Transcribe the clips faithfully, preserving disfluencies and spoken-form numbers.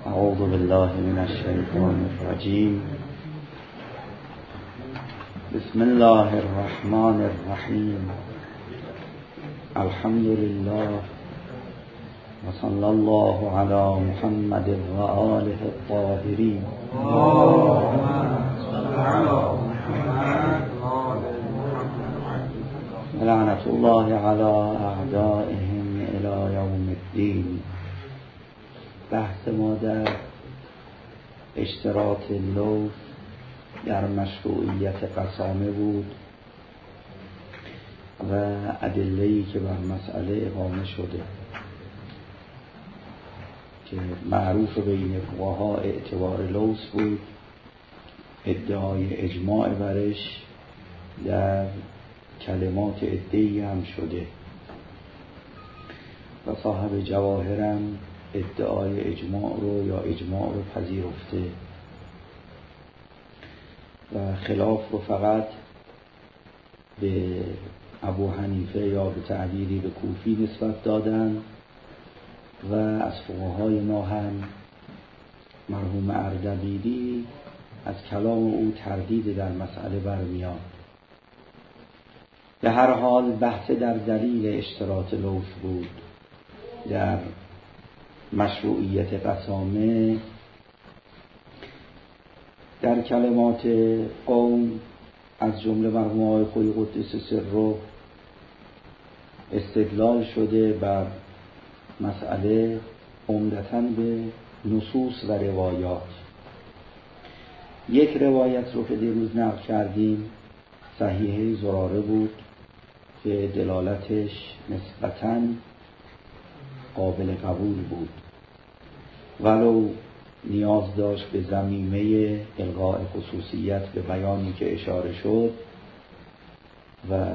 اعوذ بالله من الشیطان الرجیم. بسم الله الرحمن الرحیم. الحمد لله و صلی الله علی محمد و آله الطاهرین. لعنت الله علی اعدائهم الی یوم الدین. بحث ما در اشتراط لوث در مشروعیت قسامه بود و ادله‌ای که بر مسئله اقامه شده که معروف بین فقها اعتبار لوث بود. ادعای اجماع برش در کلمات عده‌ای هم شده و صاحب جواهرم ادعای اجماع رو یا اجماع رو پذیرفته و خلاف رو فقط به ابو حنیفه یا به تعبیری به کوفی نسبت دادن و از فقهای ما هم مرحوم اردبیلی از کلام او تردید در مسئله برمیاد. به هر حال بحث در دلیل اشتراط لوث بود در مشروعیت قسامه. در کلمات قوم از جمله مرحوم آقای خویی قدس سره استدلال شده بر مسئله عمدتاً به نصوص و روایات. یک روایت رو که دیروز نقل کردیم صحیحه زراره بود که دلالتش نسبتاً قابل قبول بود ولو نیاز داشت به ضمیمه الغاء خصوصیت به بیانی که اشاره شد و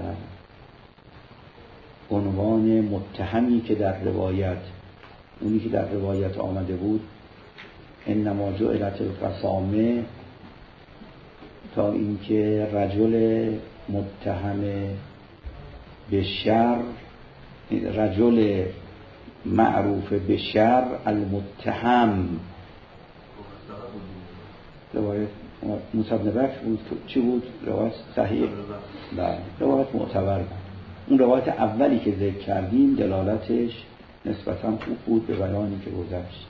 عنوان متهمی که در روایت اونی که در روایت آمده بود انما جعلت القسامه تا اینکه رجل متهم به شر رجل معروف به شر المتهم روایت موسی بن بکر بود. چی بود؟ روایت صحیح بله روایت معتبر بود. اون روایت اولی که ذکر کردیم دلالتش نسبتاً خوب بود به بیانی که گذشت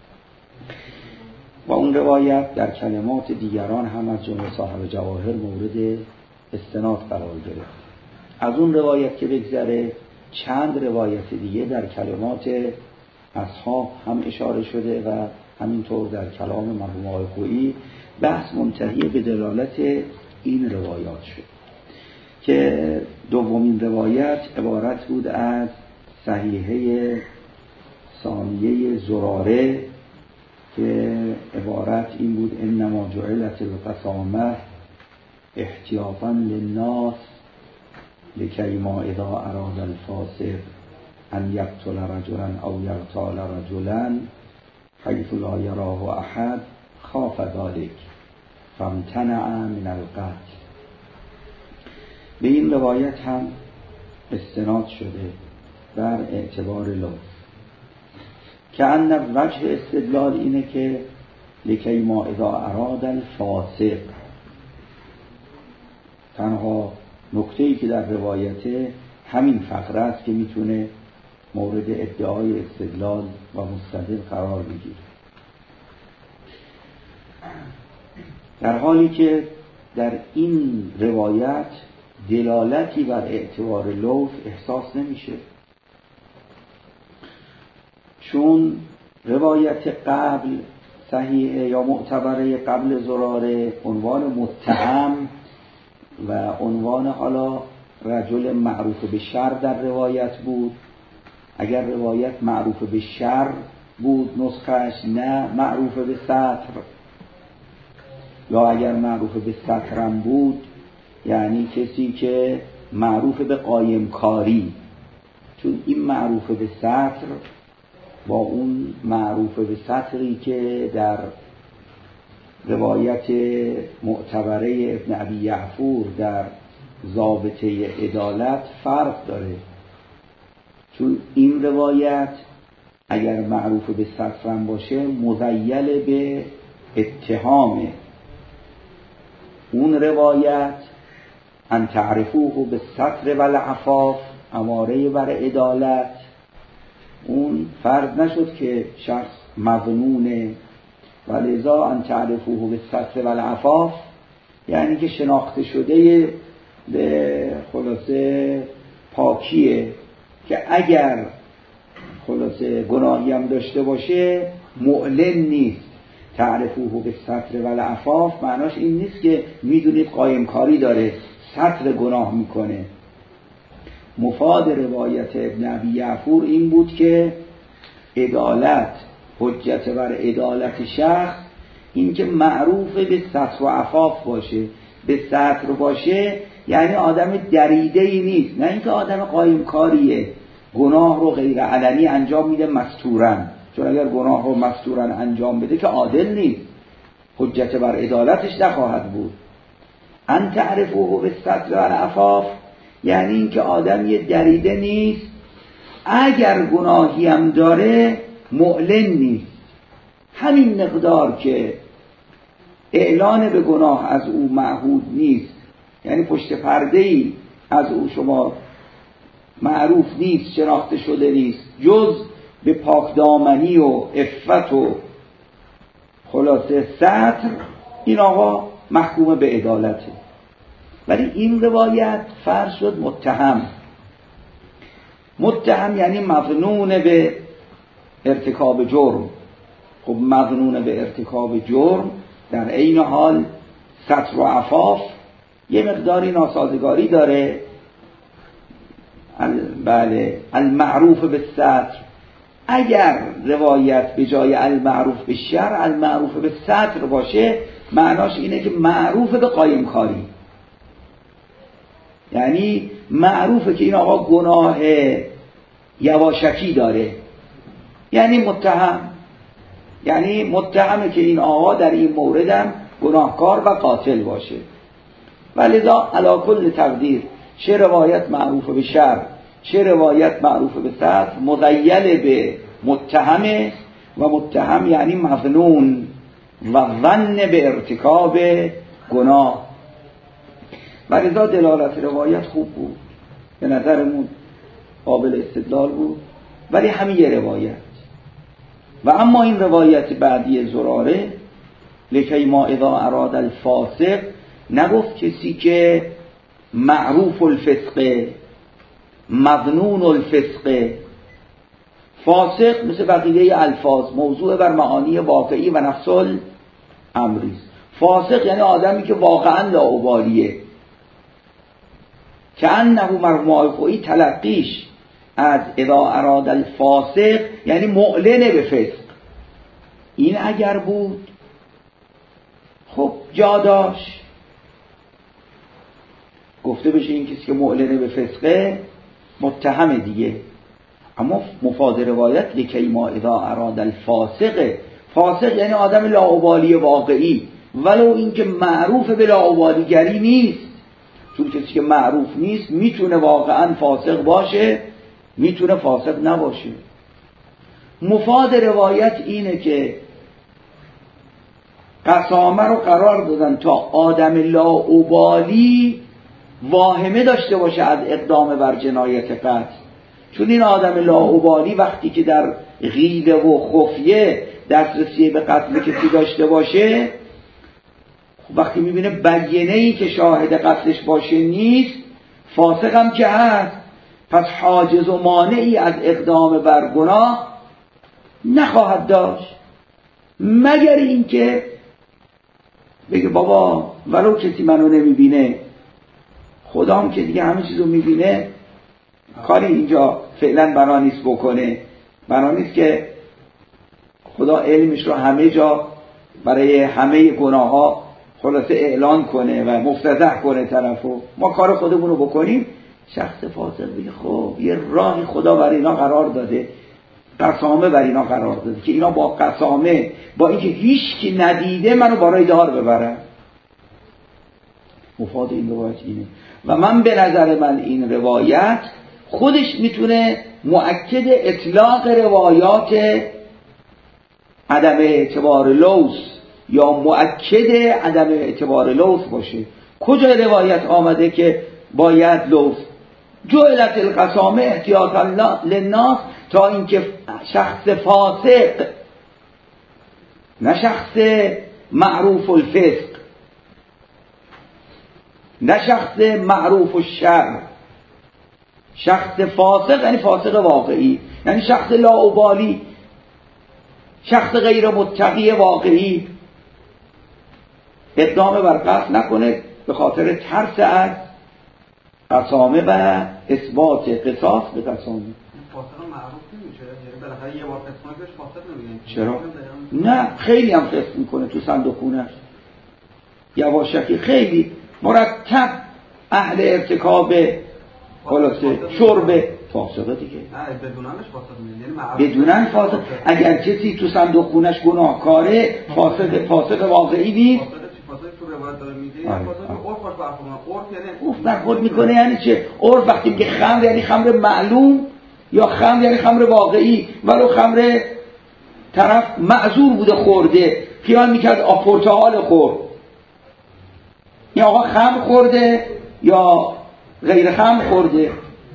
و اون روایت در کلمات دیگران هم از جمله صاحب جواهر مورد استناد قرار گرفت. از اون روایت که بگذره چند روایت دیگه در کلمات اصحاب هم اشاره شده و همینطور در کلام مرحوم آقای خویی بحث منتهی به دلالت این روایات شد که دومین روایت عبارت بود از صحیحه ثانیه زراره که عبارت این بود انما جعلت القسامه احتیاطا للناس لکی ما اذا اراد الفاسق ان یقتل رجلا او یقتل رجلا حیث لا یراه احد خاف ذلك فامتنع من القتل. به این روایت هم استناد شده بر اعتبار لفظ که ان وجه استدلال اینه که لکی ما اذا اراد الفاسق، تنها نکته‌ای که در روایته همین فقره است که میتونه مورد ادعای استدلال و مستدل قرار بگیره، در حالی که در این روایت دلالتی بر اعتبار لوث احساس نمیشه، چون روایت قبل صحیحه یا معتبره قبل زراره عنوان متهم و عنوان حالا رجل معروف به شر در روایت بود. اگر روایت معروف به شر بود نسخش نه معروف به ستر، یا اگر معروف به سترم بود یعنی کسی که معروف به قایم کاری، چون این معروف به ستر با اون معروف به ستری که در روایت معتبره ابن ابی یعفور در ضابطه عدالت فرق داره، چون این روایت اگر معروف به ستر باشه مذیل به اتهامه. اون روایت ان تعرفوه به ستر و العفاف، اماره بر عدالت، اون فرض نشد که شخص مظنونه، ولذا ان تعرفوه به ستر و العفاف یعنی که شناخته شده به خلاصه پاکیه، که اگر خلاصه گناهی هم داشته باشه معلن نیست. تعرفوه به ستر و العفاف معناش این نیست که میدونید قایم کاری داره، ستر گناه میکنه. مفاد روایت ابن ابی یعفور این بود که عدالت، حجت بر عدالت شخص این که معروف به ستر و عفاف باشه. به ستر باشه یعنی آدم دریده‌ای نیست، نه اینکه آدم قایم کاریه، گناه رو غیر علنی انجام میده مستورن، چون اگر گناه رو مستورن انجام بده که عادل نیست، حجت بر عدالتش نخواهد بود. ان تعرفوه به ستر و العفاف یعنی اینکه آدم یه دریده نیست، اگر گناهی هم داره معلن نیست، همین مقدار که اعلان به گناه از او معهود نیست، یعنی پشت پرده‌ای از او شما معروف نیست، شناخته شده نیست، جز به پاکدامنی و عفت و خلاصه ستر، این آقا محکوم به عدالته. ولی این روایت فرض شد متهم. متهم یعنی مظنون به ارتکاب جرم. خب مظنون به ارتکاب جرم در عین حال ستر و عفاف یه مقداری ناسازگاری داره. بله، المعروف به ستر، اگر روایت به جای المعروف به شر المعروف به ستر باشه معناش اینه که معروف به قایم کاری، یعنی معروفه که این آقا گناه یواشکی داره، یعنی متهم، یعنی متهمه که این آقا در این موردم گناهکار و قاتل باشه. ولذا علی کل تقدیر چه روایت معروف به شر چه روایت معروف به ستر مذیل به متهمه، و متهم یعنی مظنون و ظن به ارتکاب گناه. ولذا دلالت روایت خوب بود، به نظرمون قابل استدلال بود، ولی همین یه روایت. و اما این روایت بعدی زراره، لکی ما اذا اراد الفاسق، نگفت کسی که معروف الفسق مظنون الفسق، فاسق مثل بقیه الفاظ موضوع بر معانی واقعی و نفس الامریست. فاسق یعنی آدمی که واقعا لاابالیه، که انه مرمایخویی تلقیش از اذا اراد الفاسق یعنی معلن به فسق. این اگر بود خب جا داشت گفته بشه این کسی که معلن به فسقه متهم دیگه. اما مفاد روایت لکی ما اذا اراد الفاسق، فاسق یعنی آدم لاابالی واقعی، ولو اینکه معروف به لاابالیگری نیست، چون کسی که معروف نیست میتونه واقعا فاسق باشه، میتونه فاسق نباشه. مفاد روایت اینه که قسامه رو قرار دادن تا آدم لاابالی واهمه داشته باشه از اقدام بر جنایت قتل، چون این آدم لاابالی وقتی که در غیبه و خفیه دسترسی به قتل کسی داشته باشه، وقتی میبینه بیانه‌ای که شاهد قتلش باشه نیست، فاسق هم که هست، پس حاجز و مانعی از اقدام بر گناه نخواهد داشت، مگر اینکه بگه بابا ولو کسی منو نمیبینه، خدام که دیگه همه چیزو میبینه، کاری اینجا فعلا بنا نیست بکنه، بنا نیست که خدا علمش رو همه جا برای همه گناه ها خلاصه اعلان کنه و مفتضح کنه طرفو، ما کار خودمون رو بکنیم. شخص فاسق بگه خب یه راهی خدا برای اینا قرار داده، قسامه برای اینا قرار داده که اینا با قسامه، با اینکه هیچ کی ندیده، منو برای دار ببرن. مفاد این روایت اینه. و من به نظر من این روایت خودش میتونه مؤکد اطلاق روایات عدم اعتبار لوث یا مؤکد عدم اعتبار لوث باشه. کجا روایت آمده که باید لوث؟ جعلت القسامه احتیاطا للناس، تا اینکه شخص فاسق، نه شخص معروف الفسق، نه شخص معروف الشر، شخص فاسق یعنی فاسق واقعی، یعنی شخص لاابالی، شخص غیر متقی واقعی، اقدام بر قصد نکنه به خاطر ترس از قسامه و اثبات قصاص به قسامه. فاسق معروف نمیشه؟ یعنی بالاخره یه بار قسمت بهش فاسق نمیگن؟ چرا؟ نه، خیلی هم قسم میکنه تو صندوقونش، یواشکی خیلی مرتب اهل ارتکاب خلاصه شرب فاسقه دیگه. نه بدوننش فاسق میگن، یعنی بدونن فاسق. اگر کسی تو صندوقونش گناهکاره فاسق فاسق واقعی نیست. فاسق تو روایت داره میگه یا فاسق عرفش برخورد، عرف یعنی عرف برخورد میکنه یعنی چه؟ عرف وقتی میگه خمر یعنی خمر معلوم، یا خمر یعنی خمر واقعی، ولو خمر طرف معذور بوده خورده، خیال میکرد آ پرتقال خورد، این آقا خمر خورده یا غیر خمر خورده.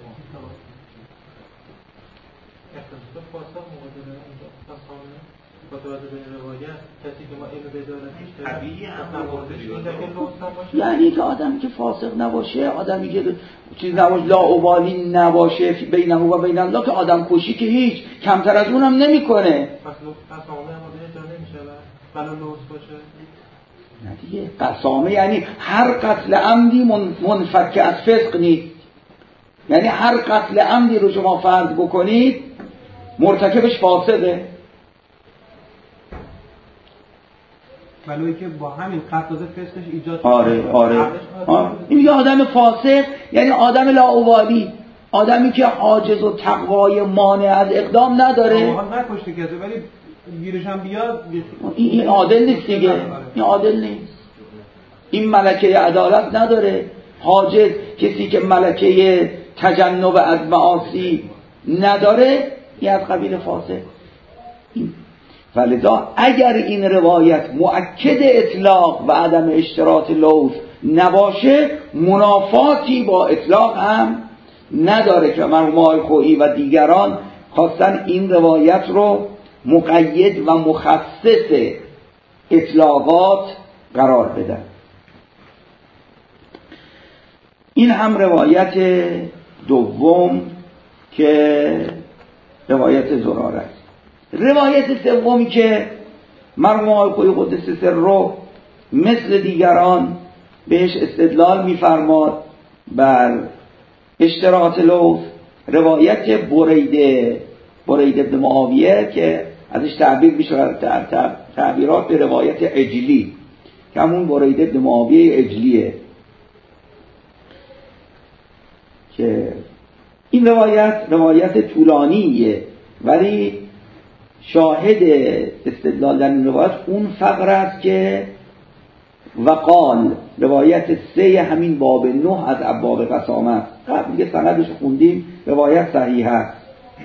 یعنی که آدمی که فاسق نباشه، آدمی که چیز نباشه، لاابالی نباشه بینه و بین الله، که آدم کشی که هیچ کمتر از اونم نمیکنه. نه دیگه، قسامه یعنی هر قتل عمدی منفک از فسق نیست، یعنی هر قتل عمدی رو شما فرض بکنید مرتکبش فاسقه، ولوی که با همین قصد فسقش ایجاد آره آره آره. این میگه آدم فاسق یعنی آدم لاابالی، آدمی که عاجز و تقوای مانع از اقدام نداره. واقعا نکشته کسی ولی گیرش هم بیاد این عادل نیست دیگه، این عادل نیست، این ملکه عدالت نداره. عاجز کسی که ملکه تجنب از معاصی نداره، این از قبیل فاسق. ولذا اگر این روایت مؤکد اطلاق و عدم اشتراط لوث نباشه، منافاتی با اطلاق هم نداره که مرحوم خویی و دیگران خواستن این روایت رو مقید و مخصص اطلاقات قرار بدن. این هم روایت دوم که روایت زراره است. روایت سومی که مرحوم آقای خویی قدس سره مثل دیگران بهش استدلال می‌فرماد بر اشتراط لوث، روایت بریده بریده بن معاویه که ازش تعبیر میشه تعبیرات به روایت عجلی، که همون بریده بن معاویه عجلیه، که این روایت روایت طولانیه، ولی شاهد استدلال در این روایت اون فقره است که وقال، روایت سه همین باب نه از ابواب قسامه است. قبل دیگه سندش خوندیم، روایت صحیح است.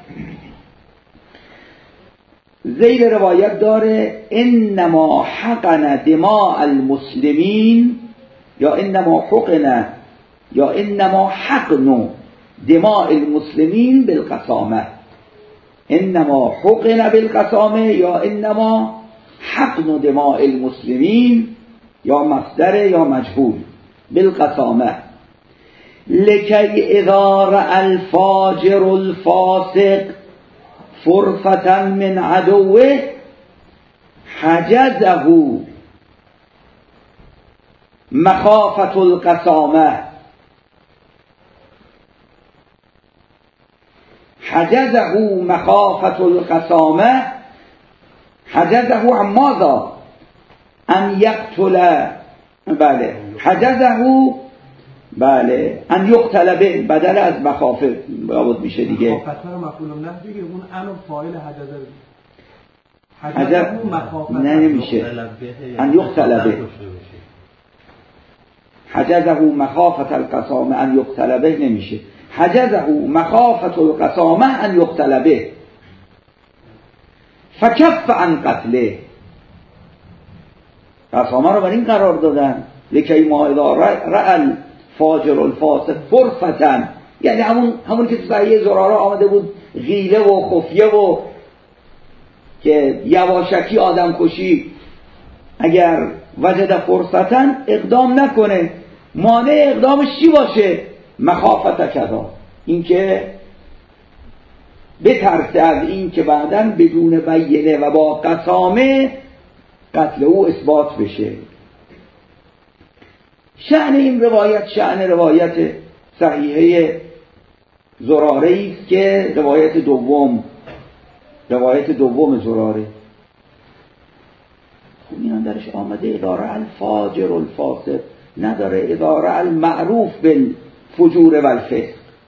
ذیل روایت داره انما حقن دماء المسلمین، یا انما حقن یا انما حقن دماء المسلمین بالقسامه، انما حقن بالقسامه یا انما حقن دماء المسلمین، یا مصدر یا مجهول بالقسامه، لکی اذا رأى الفاجر الفاسق فرصة من عدوه حجزه مخافة القسامه، حجزه مخافة القسامه، حجزه عن ماذا؟ ان یقتل، بله حجزه، بله ان یقتل به، بدل از مخافه بود میشه دیگه. مخافه رو مفعول نه دیگه، اون انو فاعل حجزه، حجزه مخافه نه نمیشه، ان یقتل به، حجزه مخافة القسامه ان یقتل به نمیشه. حجزه مخافة القسامه ان یقتل به فکف عن قتله. قسامه رو بر این قرار دادن لکی ما اذا رأى الفاجر الفاسق فرصة، یعنی همون همون که صحیح زراره آمده بود غیله و خفیه و که یواشکی آدم کشی اگر وجد فرصتن اقدام نکنه. مانع اقدامش چی باشه؟ مخافت کذا، این که بترسه از این که بعداً بدون بینه و با قسامه قتل او اثبات بشه. شأن این روایت شأن روایت صحیحه زراره است که روایت دوم روایت دوم زراره خب این درش آمده اداره الفاجر الفاسق، نداره اداره المعروف بالفجور و الفسق.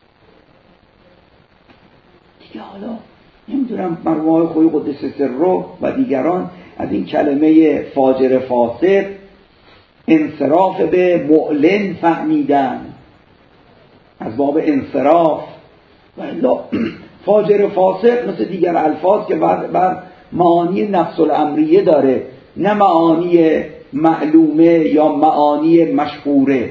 دیگه حالا نمیدونم مرحوم خویی قدس سره و دیگران از این کلمه فاجر فاسق انصراف به معلن فهمیدن از باب انصراف، و الا فاجر فاسق مثل دیگر الفاظ که بر, بر معانی نفس الامریه داره، نه معانی معلومه یا معانی مشهوره.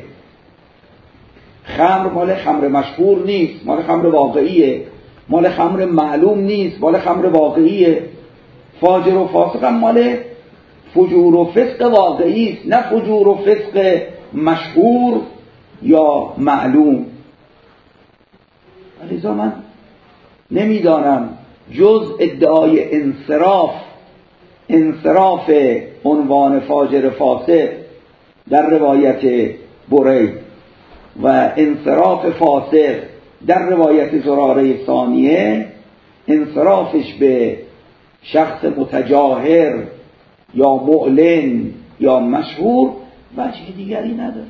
خمر مال خمر مشهور نیست، مال خمر واقعیه. مال خمر معلوم نیست، مال خمر واقعیه. فاجر و فاسق هم مال فجور و فسق واقعی است، نه فجور و فسق مشهور یا معلوم. لذا من نمیدانم جز ادعای انصراف انصراف عنوان فاجر فاسق در روایت برید و انصراف فاسق در روایت زراره ثانیه، انصرافش به شخص متجاهر یا معلن یا مشهور وجه دیگری نداره.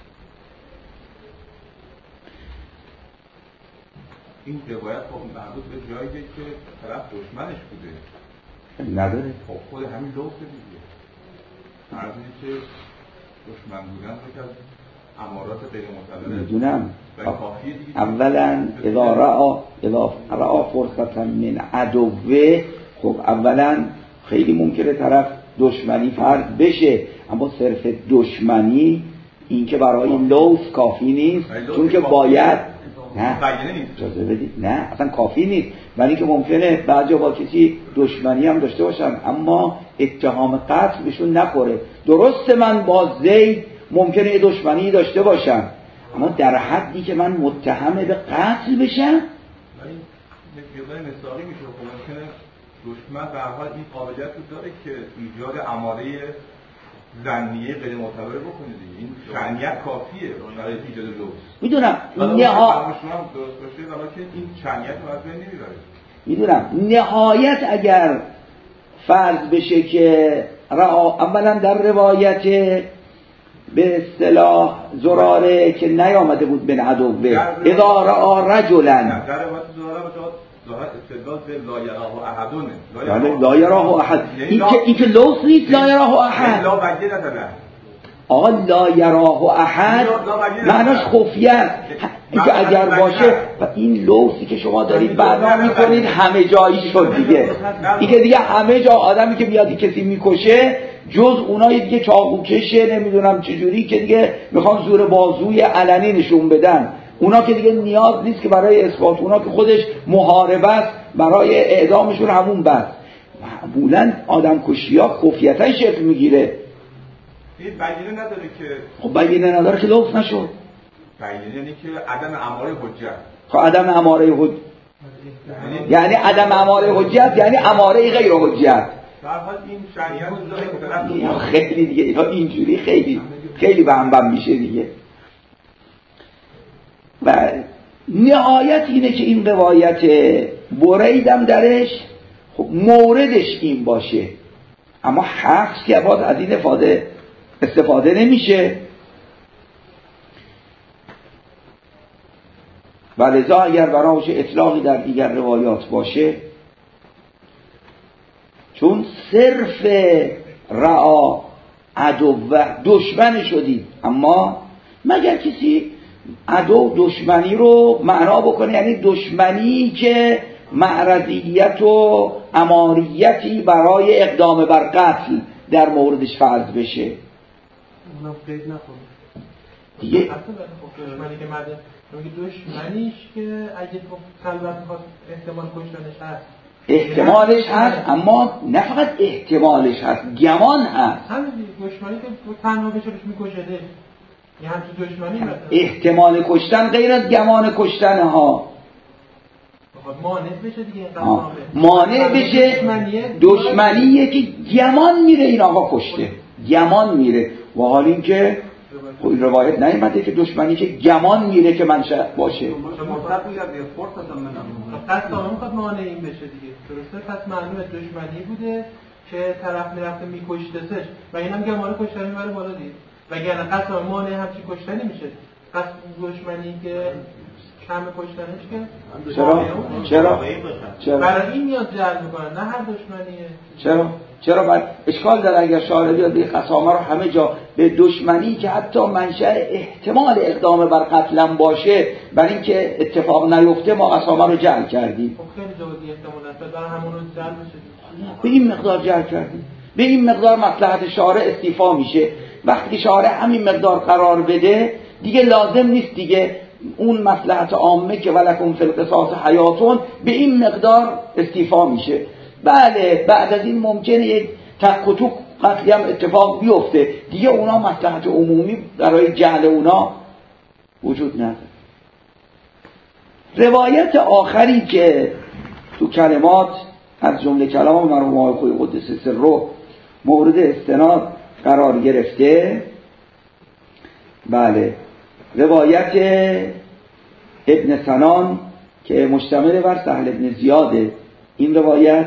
این روایت خب مربوط به جایی که طرف دشمنش بوده نداره. خب خود همین لوحه دیگه عرضی که دشمن بودن رو که امارات غیر معتبره میدونم. دیگه. اولا اذا رأى اذا رأى فرصة من عدوه، خب اولا خیلی ممکنه طرف دشمنی فرض بشه، اما صرف دشمنی این که برای این لوث کافی نیست، چون که باید نه اجازه بدید نه اصلا کافی نیست، ولی که ممکنه بعضی با کسی دشمنی هم داشته باشن اما اتهام قتل بهشون نخوره. درسته من با زید ممکنه دشمنی داشته باشم، اما در حدی که من متهم به قتل بشم. ولی یه مثالی میشه که ممکنه دشمن به هر حال این قابلیت رو داره که ایجاد اماره ظنیه غیر معتبر بکنه دیگه. این شأنیت کافیه برای ایجاد لوث. میدونم نها درست باشه ولی این شأنیت رو از بین نمیبره. میدونم نهایت اگر فرض بشه که اولا در روایت به اصطلاح زراره که نیامده بود بن عدوه اذا رأى رجلا، در روایت زراره ظاهر استدلال به لا یراه احدونه، یعنی لا یراه احد، این که این که لوث نیست. لا یراه احد لا بگه نداره. آقا لا یراه احد معناش خفیه است. این که اگر باشه و این لوثی که شما دارید برنامه میکنید همه جایی شد دیگه. این که دیگه همه جا آدمی که بیاد کسی میکشه جز اونایی دیگه چاقو کشه نمیدونم چجوری که دیگه میخوان زور بازوی علنی نشون بدن، اونا که دیگه نیاز نیست که برای اثبات، اونا که خودش محاربه است برای اعدامشون همون بس. معمولا آدم کشی ها خفیتا شکل میگیره. این بینه نداره که خب بینه نداره که لوث نشد. بینه یعنی که عدم اماره حجت. خب عدم اماره حجت یعنی عدم اماره حجت یعنی اماره غیر حجت. در حال این شریعت رو خیلی دیگه اینا اینجوری خیلی خیلی بهم بهم میشه دیگه. و نهایت اینه که این روایت بریدم درش خب موردش این باشه، اما حقش که باید از این استفاده استفاده نمیشه. و لذا اگر براش اطلاقی در دیگر روایات باشه، چون صرف رعا عدو و دشمن شدید، اما مگر کسی عدو دشمنی رو معنا بکنه، یعنی دشمنی که معرضیت و اماریتی برای اقدام بر قتل در موردش فرض بشه. اونم قید نکنه دیگه دشمنی که مده میگه دشمنیش که اگه تو خلوت میخواد احتمال کشتنش هست، احتمالش هست، اما نه فقط احتمالش هست، گمان هست. همین دشمنی که تو تنها بشه بهش میکشده، یعنی تو دشمنی مثلا احتمال کشتن غیر از گمان کشتن ها. مانع بشه دیگه، مانع بشه دشمنیه که گمان میره این آقا کشته، گمان میره. و حال این که این روایت نیامده که دشمنی که گمان میره که منشأ باشه. پس تا میخواد مانع این بشه دیگه، درسته؟ پس معلومه دشمنی بوده که طرف میرفته میکشتسش و اینم گمان کشتنی میبره بالا دیگه، وگرنه قسم مانع همچی کشتنی میشه. پس دشمنی که کم کشتنش که چرا؟ چرا؟ چرا؟ برای این میاد جلب میکنه، نه هر دشمنیه. چرا؟ چرا باید اشکال داره اگر شارع بیاد این قسامه رو همه جا به دشمنی که حتی منشأ احتمال اقدام بر قتلم باشه برای اینکه اتفاق نیفته ما قسامه رو جعل کردیم. خب خیلی جوازی احتمال است برای همون رو جعل بشه. به این مقدار جعل کردیم، به این مقدار مصلحت شارع استیفا میشه. وقتی شارع همین مقدار قرار بده دیگه لازم نیست دیگه اون مصلحت عامه که ولکم فی القصاص حیاتون به این مقدار استیفا میشه. بله بعد از این ممکنه یک تک و توک قتلی هم اتفاق بیفته دیگه، اونا مصلحت عمومی برای جعل اونا وجود نداره. روایت آخری که تو کلمات از جمله کلام مرحوم آقای خویی قدس سره مورد استناد قرار گرفته، بله روایت ابن سنان که مشتمل بر سهل ابن زیاده. این روایت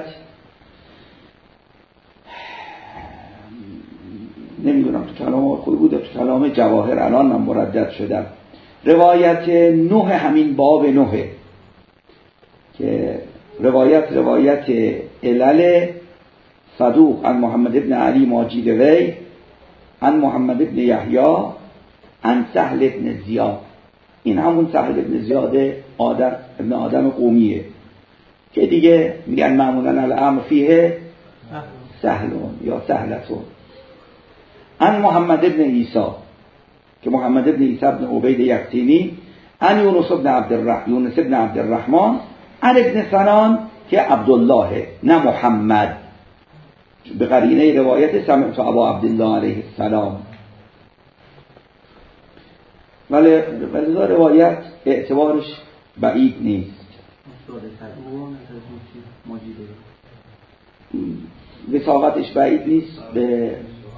نمیدونم تو کلام خوبی بوده، تو کلام جواهر الان من مردد شدم. روایت نه همین باب نه که روایت روایت علل صدوق عن محمد ابن علی ماجید وی عن محمد ابن یحیی عن سهل ابن زیاد. این همون سهل ابن زیاد آدم ابن آدم قومیه که دیگه میگن معمولا الامر فیه سهلون یا سهلتون. عن محمد ابن عیسی که محمد ابن عیسی ابن عبید یقطینی عن یونس ابن عبدالرحمن یونس ابن عبدالرحمن عن ابن سنان که عبدالله نه محمد، به قرینه روایت سمعت ابا عبدالله علیه السلام. ولی ولی روایت اعتبارش بعید نیست. وثاقتش بعید نیست به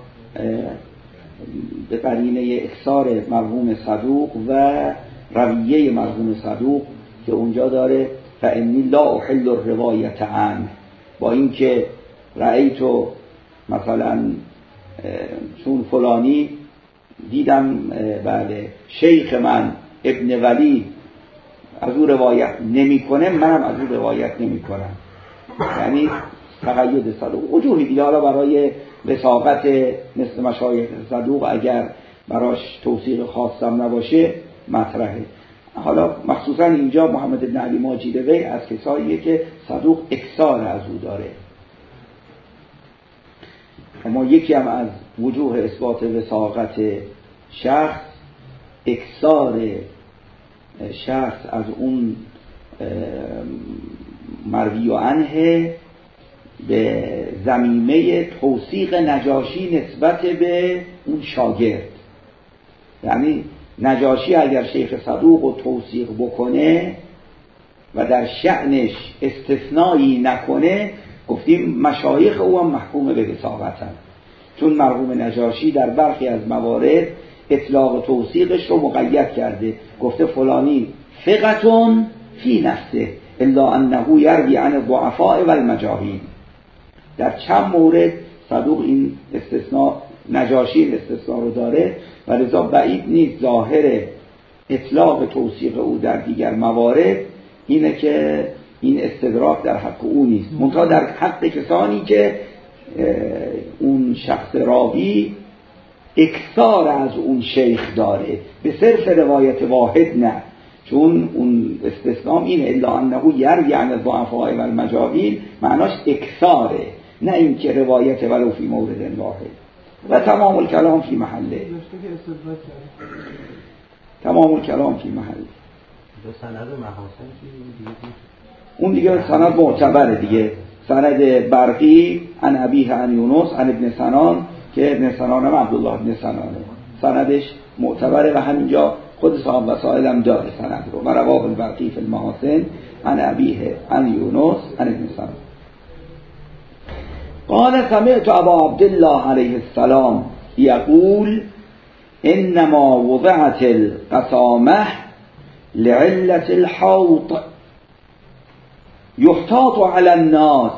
به قرینه اکثار مرحوم صدوق و رویه مرحوم صدوق که اونجا داره فانی لا احل الروایت عنه، با اینکه رأیتو مثلا چون فلانی دیدم بله شیخ من ابن ولی از او روایت نمی کنه، منم از او روایت نمی کنم. یعنی تقید صدوق وجوهی دیگه حالا برای وثاقت مثل مشایخ صدوق اگر براش توصیق خاصم نباشه مطرحه. حالا مخصوصا اینجا محمد بن علی ماجید وی از کساییه که صدوق اکثار از او داره. اما یکی هم از وجوه اثبات وثاقت شخص اکثار شخص از اون مروی و عنه به ضمیمه توثیق نجاشی نسبت به اون شاگرد. یعنی نجاشی اگر شیخ صدوق رو توثیق بکنه و در شأنش استثنایی نکنه گفتیم مشایخ او هم محکوم به وثاقتن، چون مرحوم نجاشی در برخی از موارد اطلاق توثیقش رو مقید کرده، گفته فلانی ثقة فی نفسه الا انه یروی عن الضعفاء والمجاهیل. در چند مورد صدوق این استثناء نجاشی این استثناء رو داره و لذا بعید نیست ظاهر اطلاق توثیق او در دیگر موارد اینه که این استدراک در حق او نیست، منتها در حق کسانی که اون شخص راوی اکثار از اون شیخ داره، به صرف روایت واحد نه، چون اون استثنام اینه الا انه یروی عن الضعفاء و المجاهیل، معناش اکثاره، نه این که روایت ولو فی مورد واحد. و تمام الکلام فی محله، تمام الکلام فی محله. سند محاسن اون دیگه سند معتبره دیگه، سند برقی عن ابیه عن یونس عن ابن سنان که ابن سنان هم عبدالله ابن سنانه، سندش معتبره و همینجا خود صاحب وسائل هم داره سند رو. و رواه البرقی فی المحاسن عن ابیه عن یونس عن ابن سنان. قال سمعت ابا عبدالله علیه السلام یقول انما وضعت القسامه لعلة الحوض يحتاط على الناس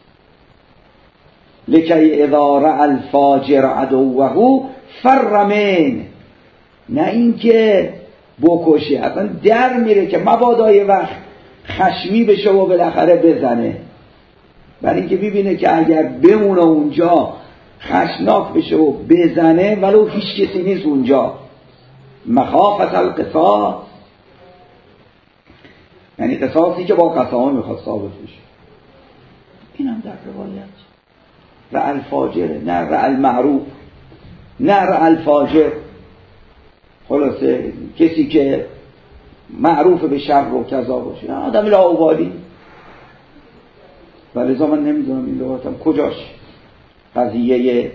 لكي اذا رأى الفاجر عدوه فر منه. نه اینکه بکشه، اصلا در میره که مبادا یه وقت خشمی بشه و بالاخره بزنه، برای اینکه ببینه که اگر بمونه اونجا خشناک بشه و بزنه ولو هیچ کسی نیست اونجا. مخافت القصاص، یعنی قصاصی که با قسامه میخواد ثابت بشه. این هم در روایت رأى الفاجر، نه رأى المعروف، نه رأى الفاجر. خلاصه کسی که معروف به شر و کذا باشه، آدم لاابالی. و لذا من نمیدونم این لغاتم کجاش قضیه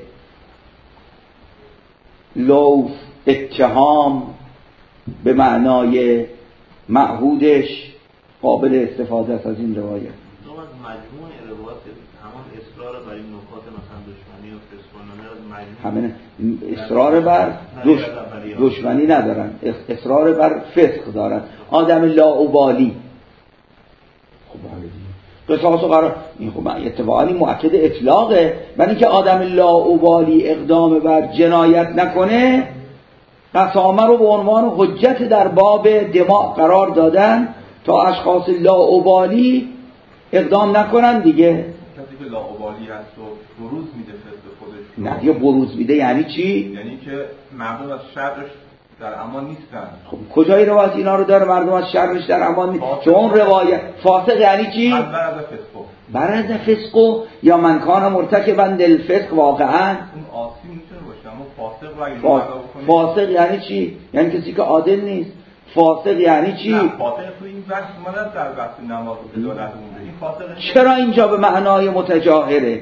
لوث اتهام به معنای معهودش قابل استفاده است از این روایت. مجموع روایات همان اصرار بر این نکات مثلا دشمنی و فسقانه از مجموع همین اصرار بر دش... دشمنی ندارن، اصرار بر فسق دارن، آدم لاابالی. خب قصاص و قرار این خب اتفاقا مؤکد اطلاقه، برای اینکه آدم لاابالی اقدام بر جنایت نکنه قسامه رو به عنوان حجت در باب دماء قرار دادن تا اشخاص لاابالی اقدام نکنن دیگه. کسی که لاابالی هست و بروز میده فسق خودش، نه یا بروز میده یعنی چی؟ یعنی که مردم از شرش در امان نیستن. خب کجای روایت اینا رو داره مردم از شرش در امان نیستن؟ چون روایت فاسق یعنی چی؟ برز فسق، برز فسق یا من کان مرتکبا للفسق واقعا. اون عاصی میتونه باشه، اما فاسق رو اگه فاسق, فاسق یعنی چی؟ یعنی کسی که عادل نیست. فاسق یعنی چی؟ نه فاسق تو این بحث اومده در بحث نماز و عدالت مونده. این فاسق چرا اینجا به معنای متجاهره؟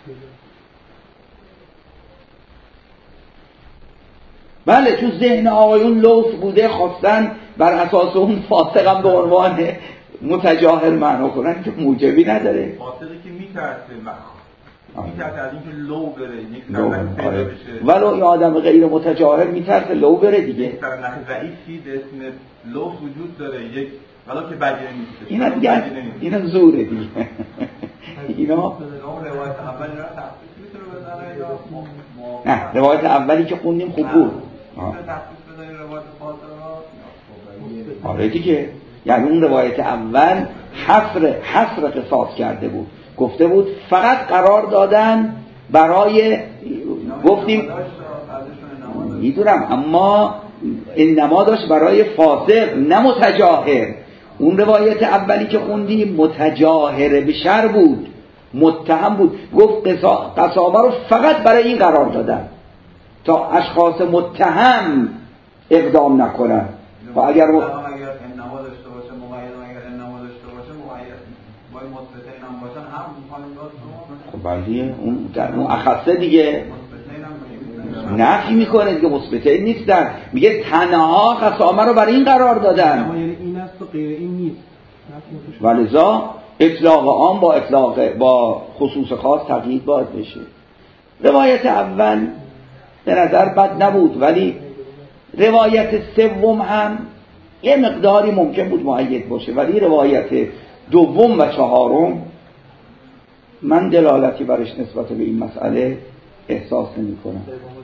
بله تو ذهن آقایون لوث بوده، خواستن بر اساس اون فاسق هم به عنوان متجاهر معنا کنن که موجبی نداره. فاسقی که میترسه میترسه از اینکه لو بره، یک لو سرنخ پیدا آره. بشه. ولو این آدم غیر متجاهر میترسه لو بره دیگه. سرنخ ضعیفی به اسم لو وجود داره، یک ولو که بدی نیست. اینا دیگه اینا زوره دیگه. اینا روایت اولی را تخصیص میتونه بزنه یا نه روایت اولی که خوندیم خوب بود. تخصیص بزنه روایت فاطمه. آره دیگه، یعنی اون روایت اول حصر حصر قصاص کرده بود، گفته بود فقط قرار دادن برای گفتیم میدونم، اما انما داشت برای فاسق نه متجاهر. اون روایت اولی که خوندیم متجاهر به شر بود، متهم بود، گفت قسامه رو فقط برای این قرار دادن تا اشخاص متهم اقدام نکنن. و اگر م... اگر انما داشته باشه مقید، اگر انما داشته باشه مقید با مثبتین هم باشن هم میخوان داد. خب بله اون در اون اخصه دیگه نفی میکنه دیگه، مثبتین نیستن، میگه تنها قسامه رو برای این قرار دادن. یعنی این است و غیر این نیست. ولذا اطلاق عام با اطلاق با خصوص خاص تقیید باید بشه. روایت اول به نظر بد نبود، ولی روایت سوم هم یه مقداری ممکن بود مؤید باشه، ولی روایت دوم و چهارم من دلالتی برش نسبت به این مسئله احساس نمی کنم.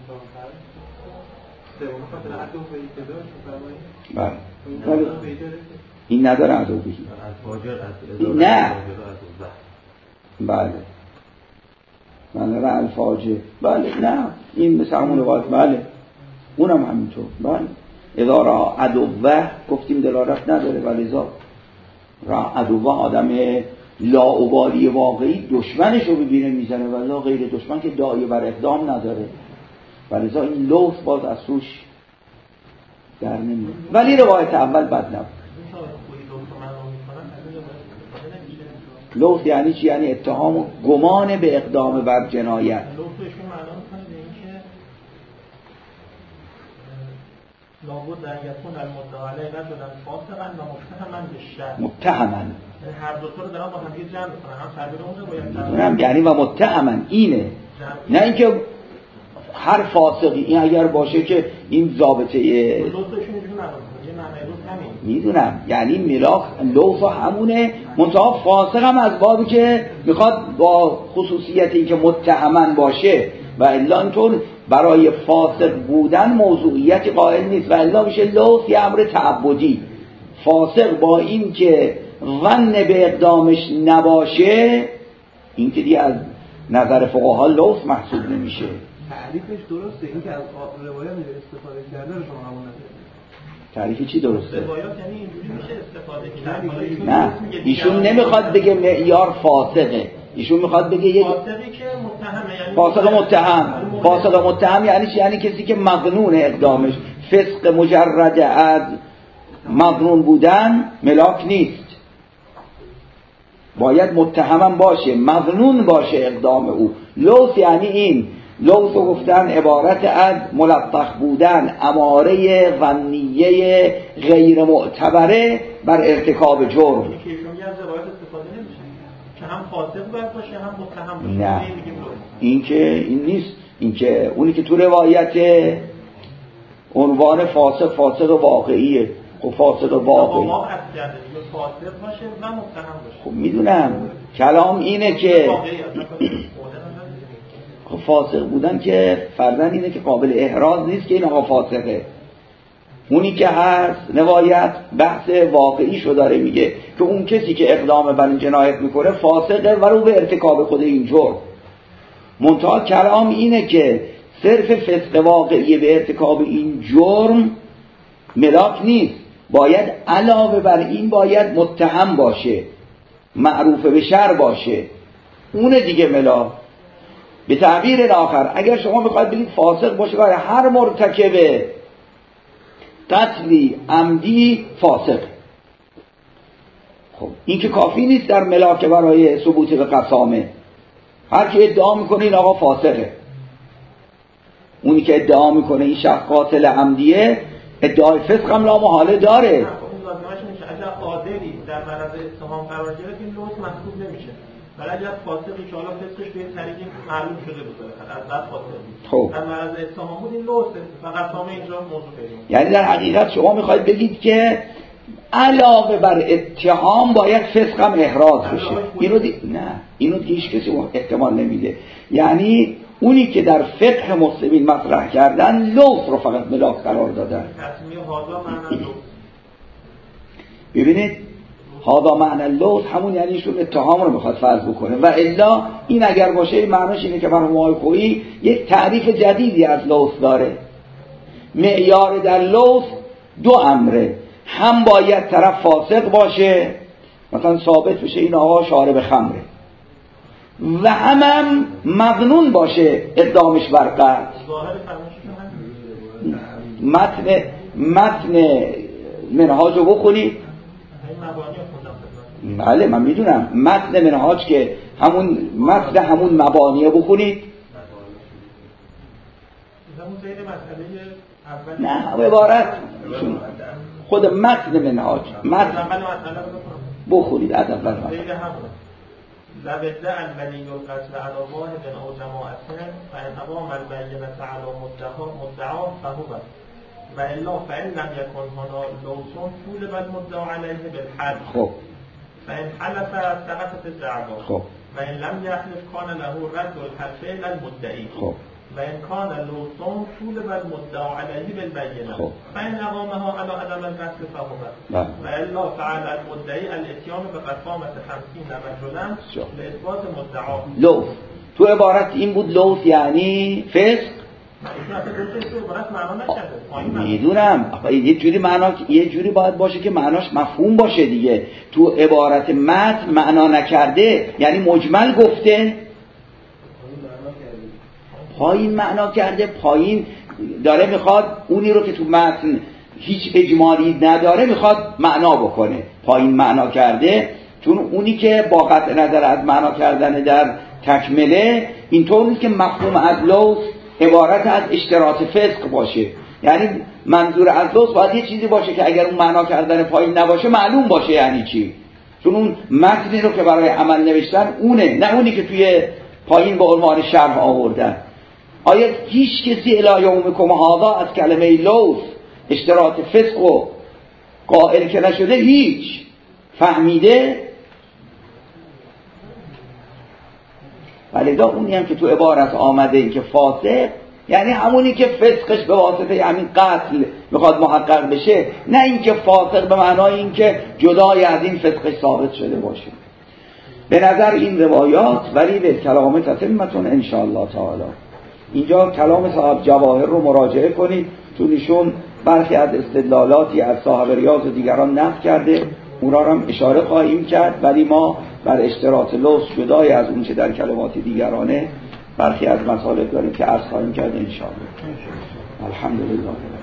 بله این نداره عدوبهی، نه بله من را الفاجه. بله نه این مثل همون روایت. بله اونم همینطور. بله اذا را عدوه گفتیم دلالت نداره، ولی ذا را عدوه آدم لاابالی واقعی دشمنش رو ببینه میزنه، ولی غیر دشمن که داعی بر اقدام نداره، ولی ذا این لوث باز از روش در نمیاد. ولی روایت اول بد نبود. لوث یعنی چی؟ یعنی اتهام و گمان به اقدام بر جنایت. لابد ان یکون المدعی علیه رجلا فاسقا و متهما بالشر. متهما هر دو تا رو دارم با هم دیگه جمع می‌کنم، هم تعبیر اون رو باید می‌دونم یعنی و متهما اینه، نه اینکه هر فاسقی این اگر باشه که این ضابطه میدونم یعنی ملاک لوث همونه، منتها فاسق هم از بابی که میخواد با خصوصیت این که متهما باشه، و الا اینطور برای فاسق بودن موضوعیتی قائل نیست، و الا میشه لوث یه امر تعبدی. فاسق با این که ظن به اقدامش نباشه، این که دیگه از نظر فقها لوث محسوب نمیشه. تعریفش درسته، این که از روایات استفاده کرده رو شما قبول ندارید. تعریف چی درسته؟ روایات یعنی اینجوری میشه استفاده کرد. نه ایشون نمیخواد بگه معیار فاسقه، ایشون میخواد بگه یک فاسقی که متهمه، یعنی فاسق متهم. فاسق متهم یعنی چی؟ یعنی کسی که مظنون اقدامش. فسق مجرد از مظنون بودن ملاک نیست، باید متهمم باشه، مظنون باشه اقدام او. لوث یعنی این. لوث گفتن عبارت از ملطخ بودن، اماره ظنیه غیر معتبره بر ارتکاب جرم. که ایشون از روایت استفاده نمیشه که هم فاسق باید باشه هم متهم باشه. نه این که این نیست. این که اونی که تو روایت عنوان فاسق فاسق واقعیه. خب فاسق واقعی فاسق باشه و متهم باشه. خب میدونم کلام اینه که خب فاسق بودن که فرضاً اینه که قابل احراز نیست که این آقا فاسقه. اونی که هست روایت بحث واقعیشو داره، میگه که اون کسی که اقدام بر این جنایت میکنه فاسقه و رو به ارتکاب خود این جرم. منتها کلام اینه که صرف فسق واقعی به ارتکاب این جرم ملاک نیست، باید علاوه بر این باید متهم باشه، معروف به شر باشه، اون دیگه ملاک. به تعبیر آخر اگر شما میخواید بگید فاسق باشه برای هر مرتکب قتلی عمدی فاسق، خب این که کافی نیست در ملاک برای ثبوت به قسامه. هر کی ادعا میکنه این آقا فاسقه، اونی که ادعا میکنه این شخص قاتل عمدیه ادعای فسق هم لا محاله داره. اون لازمش میشه اگر قادری در معرض اتهام قرار گرفت این لوث محسوب نمیشه، ولی اگر فاسقی که حالا فسقش به طریقی معلوم شده بود از بعد فاسق خب در معرض اتهام بود این لوثه، فقط سامه اینجا موضوع پیدا. یعنی در حقیقت شما میخواید بگید که علاوه بر اتهام باید فسق هم احراز بشه. اینو دی... نه اینو دیگه هیچ کسی احتمال نمیده. یعنی اونی که در فقه مسلمین مطرح کردن لوث رو فقط ملاک قرار دادن. تصمیه هادا معنی لوث. ببینید هادا معنی لوث همون یعنی ایشون اتهام رو میخواد فرض بکنه، و الا این اگر باشه معنیش اینه که مرحوم آقای خویی یک تعریف جدیدی از لوث داره. معیار در لوث دو امره، هم باید طرف فاسق باشه، مثلا ثابت بشه این آقا شارب خمره، و هم هم مظنون باشه اقدامش بر قتل. متن متن منهاج رو بخونید. بله من میدونم متن منهاج که همون متن همون مبانی بخونید. نه عبارت خود متن منهاج متن بخونید از اول متن. لبده الولی القتل علی واحد او جماعت فان اقام البینة علی مدعا فهو و الا فان لم یکن هنا لوث طولب المدعا علیه بالحد. خب فان حلف سقطت الدعوا. خب و ان لم یحلف کان له رد الحلفین المدعی. خب و ان کان لوث طولب المدعا علیه بالبینة. خب فان اقامها علی عدم القتل فهو و الا فعل المدعی الاتیان بقسامة خمسین رجلا لاثبات مدعا. لوث تو عبارت این بود لوث یعنی فسق. میدونم یه جوری معنا یه جوری باید باشه که معناش مفهوم باشه دیگه. تو عبارت متن معنا نکرده یعنی مجمل گفته، پایین معنا کرده. پایین داره میخواد اونی رو که تو متن هیچ اجمالی نداره میخواد معنا بکنه. پایین معنا کرده چون اونی که با قطع نظر از معنا کردن در تکمله اینطور نیست که مفهوم از لوث عبارت از اشتراط فسق باشه. یعنی منظور از لوث باید یه چیزی باشه که اگر اون معنا کردن پایین نباشه معلوم باشه یعنی چی، چون اون متنی رو که برای عمل نوشتن اونه، نه اونی که توی پایین به عنوان شرح آوردن. آیا هیچ کسی الی یومکم هذا از کلمه لوث اشتراط فسق و قائل که نشده هیچ فهمیده؟ ولذا اونی هم که تو عبارت آمده این که فاسق یعنی همونی که فسقش به واسطه همین قتل میخواد محقق بشه، نه این که فاسق به معنای این که جدای از این فسقش ثابت شده باشه. به نظر این روایات ولی به کلام تتمتون انشاءالله تعالی. اینجا کلام صاحب جواهر رو مراجعه کنید چون ایشون برخی از استدلالاتی از صاحب ریاض و دیگران نقد کرده، اونا رو هم اشاره خواهیم کرد، ولی ما بر اشتراط لوث جدای از اون چه در کلمات دیگرانه برخی از مطالب داریم که عرض خواهیم کرد انشاءالله. الحمدلله.